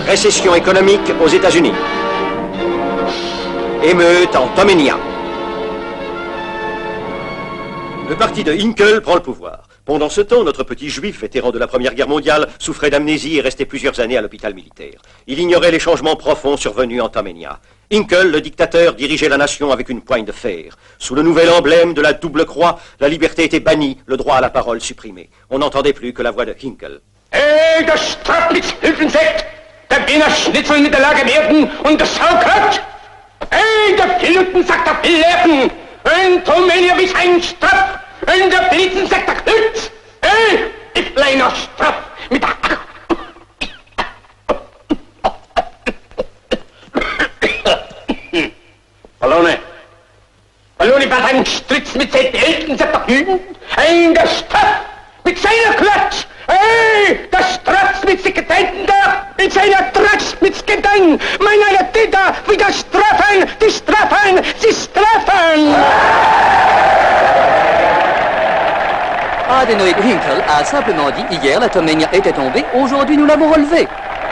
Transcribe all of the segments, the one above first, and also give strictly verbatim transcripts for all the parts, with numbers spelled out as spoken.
Récession économique aux États-Unis. Émeute en Toménia. Le parti de Hinkle prend le pouvoir. Pendant ce temps, notre petit juif, vétéran de la Première Guerre mondiale, souffrait d'amnésie et restait plusieurs années à l'hôpital militaire. Il ignorait les changements profonds survenus en Toménia. Hinkle, le dictateur, dirigeait la nation avec une poigne de fer. Sous le nouvel emblème de la double croix, la liberté était bannie, le droit à la parole supprimé. On n'entendait plus que la voix de Hinkle. Hey, der Straflichshilfensekt, der Wiener Schnitzel mit der Lage werden und das Saukraut! Hey, der Pilotensakt der Piloten! Ein Toménia wie ein Straf! Und der Blitzensekt der Klütz! Hey, ich kleiner Straf mit der... Ballone! Ballone war ein Stritz mit seinen Pilotensekt der Hüten! Ein der Straf mit seiner Klötz! Hey, der Straf mit sich Gedenken da! Mit seiner Tratsch mit Gedenken! Meine Täter wieder strafen! Die strafen! Sie strafen! Adenoid Hinkle a simplement dit hier la Toménia était tombée, aujourd'hui nous l'avons relevée.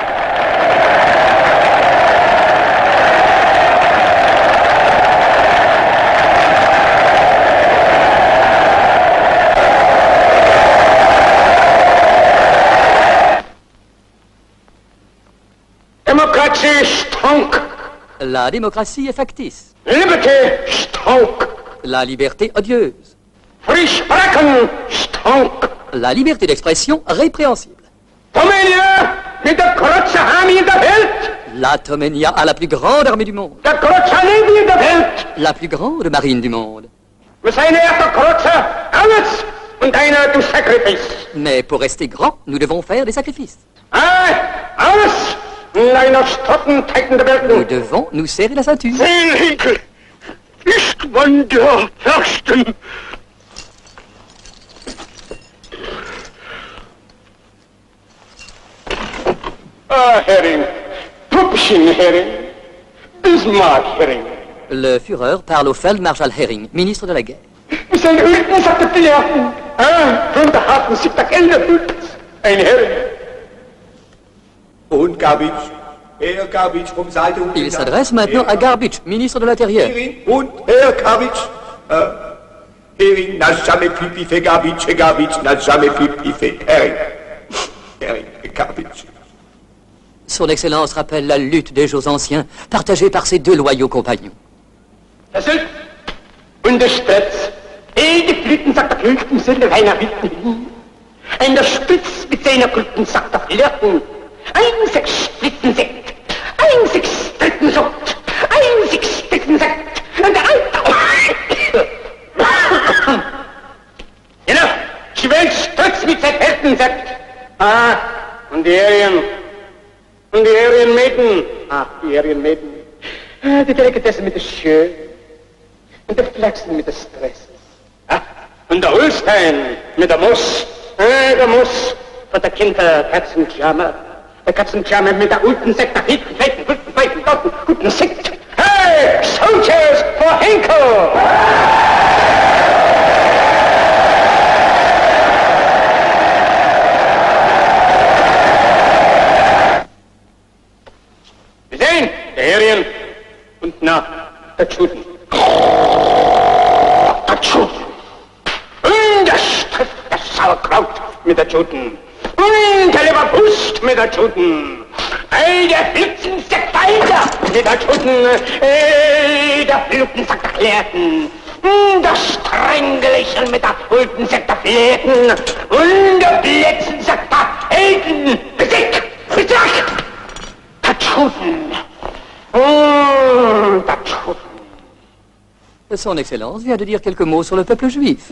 Demokratie stonk! La démocratie est factice. Liberty stonk! La liberté odieuse. Free Sprachen stonk! La liberté d'expression répréhensible. Toménia mit der großen Armee der Welt! La Toménia a la plus grande armée du monde. Der große Navy der Welt! La plus grande marine du monde. Wir seien er der große alles und einer du Sacrifice. Mais pour rester grand, nous devons faire des sacrifices. Ah, alles in einer Strotten Titan der Welt. Nous devons nous serrer la ceinture. Sein Hinkel ist man der Fürsten. Ah, Hering, Pupschen Hering, Bismarck Hering. Le Führer parle au Feldmarschall Hering, ministre de la guerre. Wir sind Hülten, sagt der Piloten. Ah, von der harten sich der Gelder Hülten. Ein Hering. Und Garbitsch, Herr Garbitsch vom Seite... Il s'adresse maintenant à Garbitsch, ministre de l'Intérieur. Und Herr Garbitsch, äh, Hering n'a jamais pu piffer Garbitsch, et Garbitsch n'a jamais pu piffer Hering. Hering, Garbitsch. Son Excellence rappelle la lutte des jours anciens, partagée par ses deux loyaux compagnons. Das ist und der Spritz. Eh, die Blüten sagt der Blüten sind der Weiner Witten. Ein der Spritz mit seiner Blüten sagt der Flirten. Ein sechs Splittensekt, ein sechs Strittensekt, ein sechs Splittensekt und der Alte... Genau, Schwell Stritz mit seinem Hirtensekt. Ah, und die Arien... Und die Arienmäden, ach, die Arienmäden, ah, die Delikatessen mit der Schö, und der Flachsen mit der Stress. Ah, und der Holstein mit der Muss, ah, der Muss, von der Kinder Katzenklammer, der Katzenklammer mit der guten Sekt, der hinten, feiten, guten, feiten, guten, guten Sekt. Hey, Soldiers for Hinkle! Der Arien und na, der Tschuten. Der Tschuten. Und der Striff, der Sauerkraut mit der Tschuten. Und der Leberwurst mit der Tschuten. Ey, der Blitzensekt weiter mit der Tschuten. Ey, der Blutensekt der Klärten. Und der Strenggelächel mit der Blutensekt der Fläten. Und der Blitzensekt der Helden. Besieg, besieg. Der Tschuten. Oh, Son Excellence vient de dire quelques mots sur le peuple juif.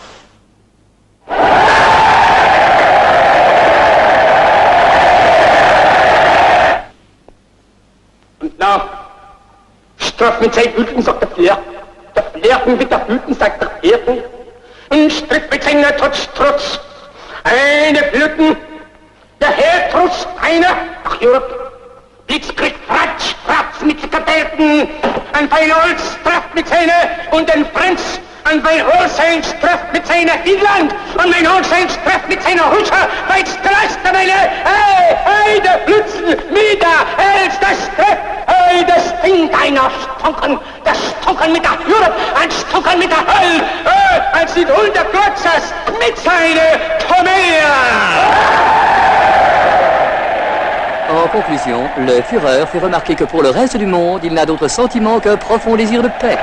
Und na, Straff mit seinen Blüten, sagt der Flirt. Der Flirten mit der Blüten, sagt der Flirten. Und Striff mit seiner Trotz, Trotz. Eine Blüten, der Herr Trotz, einer, ach Europe. Blitzkrieg, Fratsch, Fratsch mit Kapelten, ein Feinholz trifft mit seiner und ein Prinz, ein Feinholstein trifft mit seiner Inland und mein Holstein trifft mit seiner Huscher, weit streicht er meine, hey, hey, der Blitzen, wieder, En conclusion, le Führer fait remarquer que pour le reste du monde, il n'a d'autre sentiment qu'un profond désir de paix.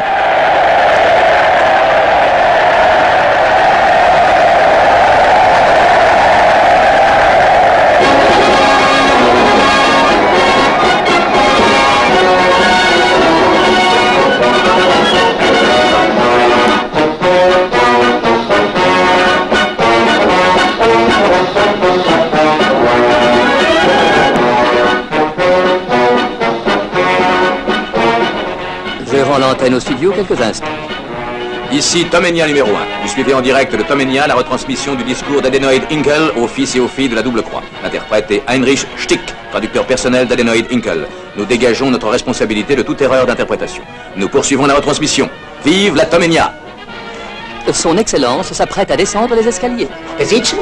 Je rends l'antenne au studio quelques instants. Ici Tomenia numéro un. Vous suivez en direct de Tomenia la retransmission du discours d'Adenoid Hinkel aux fils et aux filles de la Double Croix. L'interprète est Heinrich Stick, traducteur personnel d'Adenoid Hinkel. Nous dégageons notre responsabilité de toute erreur d'interprétation. Nous poursuivons la retransmission. Vive la Tomenia! Son Excellence s'apprête à descendre les escaliers. Sitzen?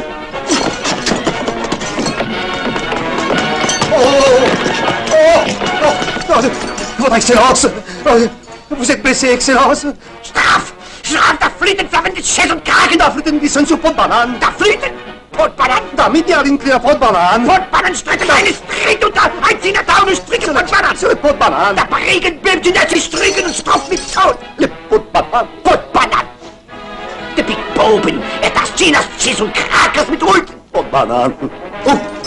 Votre Excellence! Vous êtes blessé, Excellence! Straf! Straf, da flieten verwendet Schiss und Kragen! Da flieten die sind zu Potbanan! Da flieten! Potbanan! Damit ja den kleinen Potbanan! Potbanan strikken eine Strick und da ein Ziener Taune strikken Potbanan! C'est le Potbanan! Da Regen bebt in der sich strikken und straft mit Tod! Le Potbanan! Potbanan! Der Big Boben, er das Chinas Schiss und Krakers mit Ulten! Potbanan! Oh!